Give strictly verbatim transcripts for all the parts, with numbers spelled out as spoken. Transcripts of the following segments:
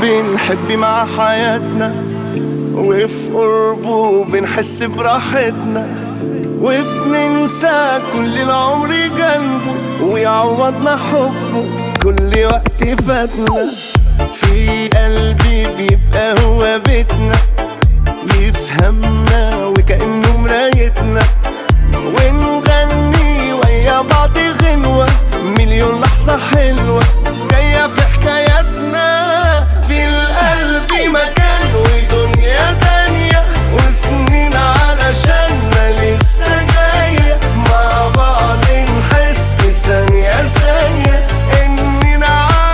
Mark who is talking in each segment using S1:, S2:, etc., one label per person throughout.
S1: بنحب مع حياتنا، وفي قربه بنحس براحتنا، وبننسى كل العمر جنبه ويعوضنا حبه كل وقت فاتنا. في قلبي بيبقى هو بيتنا، يفهمنا وكأنه مرايتنا، ونغني ويا بعض غنوة مليون لحظة حلوة جاية في حكاياتنا. في القلب مكان ودنيا تانية وسنين علشاننا لسه جاية، مع بعض نحس ثانية ثانية إننا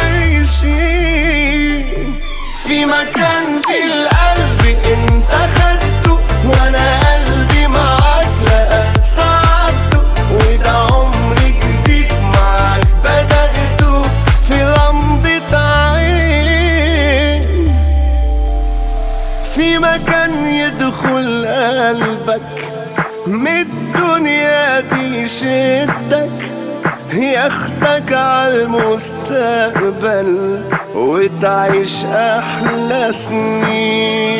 S1: عايشين في مكان. في القلب انت خدته وانا قلبي معاك لقى سعادته، وده عمر جديد معاك بدأته في غمضة عين. في مكان يدخل قلبك من الدنيا دي يشدك، ياخدك عالمستقبل وتعيش أحلى سنين.